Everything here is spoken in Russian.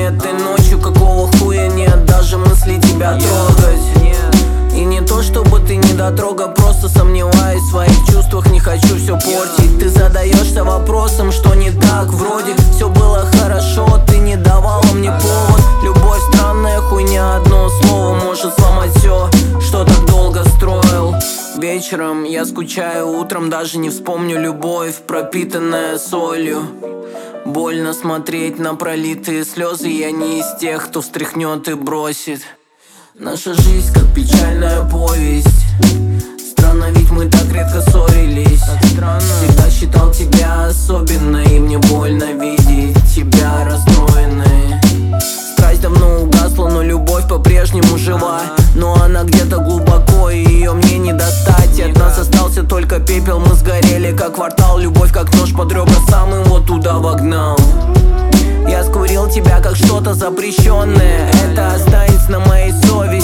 этой ночью какого хуя нет даже мысли тебя трогать. И не то чтобы ты недотрога, просто сомневаюсь в своих чувствах, не хочу все портить. Ты задаешься вопросом, что не так, вроде все было хорошо, ты не давала мне повод. Любовь странная хуйня, одно слово может сломать все, что так долго строил. Вечером я скучаю, утром даже не вспомню любовь, пропитанная солью. Больно смотреть на пролитые слезы, я не из тех, кто встряхнет и бросит. Наша жизнь как печальная повесть. Странно, ведь мы так редко ссорились. Всегда считал тебя особенной, и мне больно видеть тебя расстроенной. Страсть давно угасла, но любовь по-прежнему жива. Но она где-то глубоко, и ее мне не достать. И от нас остался только пепел, мы сгорели как квартал. Любовь как нож под ребра, сам его туда вогнал. Я скурил тебя как что-то запрещенное, это останется на моей совести.